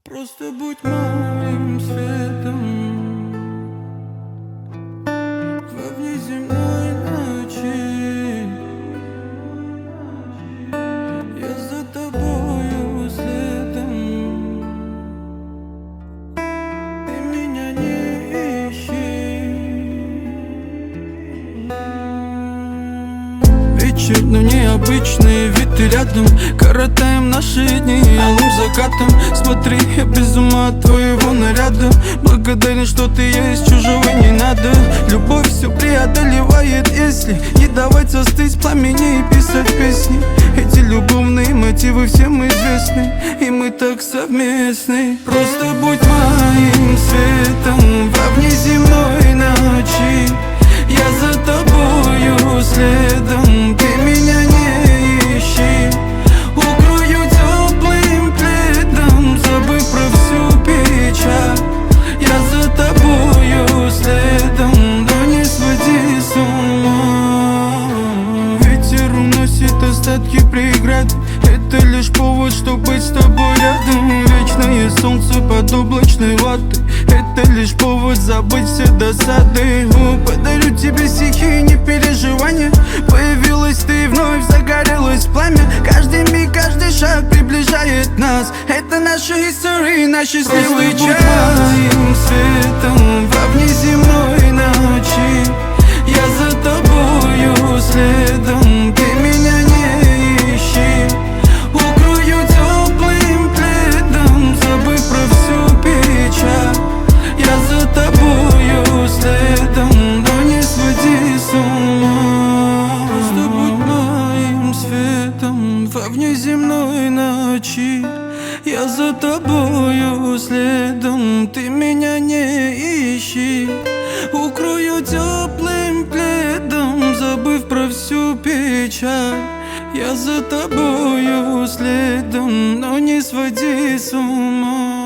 Просто будь моим светом во внеземной ночи. Я за тобою следом. Ты меня не ищи. Вечер, но необычный, ведь ты рядом. Коротаем наши дни алым закатом. Смотри, я без ума от твоего наряда. Благодарен, что ты есть, чужого не надо. Любовь все преодолевает, если не давать застыть пламени и писать песни. Эти любовные мотивы всем известны, и мы так совместны. Просто будь моим светом во внеземной ночи. Я за тобою следом, ты меня не ищи. Укрою теплым пледом, забыв про всю печаль. Я за тобою следом, но не своди с ума. Ветер уносит остатки преград. Это лишь повод, чтобы быть с тобой рядом. Вечное солнце под облачной ватой. Это лишь повод забыть все досады. Подарю тебе стихи, не переживания. Появилась ты, вновь загорелось пламя. Каждый миг, каждый шаг приближает нас. Это наша история, наш счастливый час. Моим светом во внеземной ночи. Я за тобою следом, ты меня не ищи. Укрою теплым пледом, забыв про всю печаль. Я за тобою следом, но не своди с ума. Просто будь моим светом во внеземной ночи. Я за тобою следом, ты меня не ищи. Укрою теплым пледом, забыв про всю печаль. Я за тобою следом, но не своди с ума.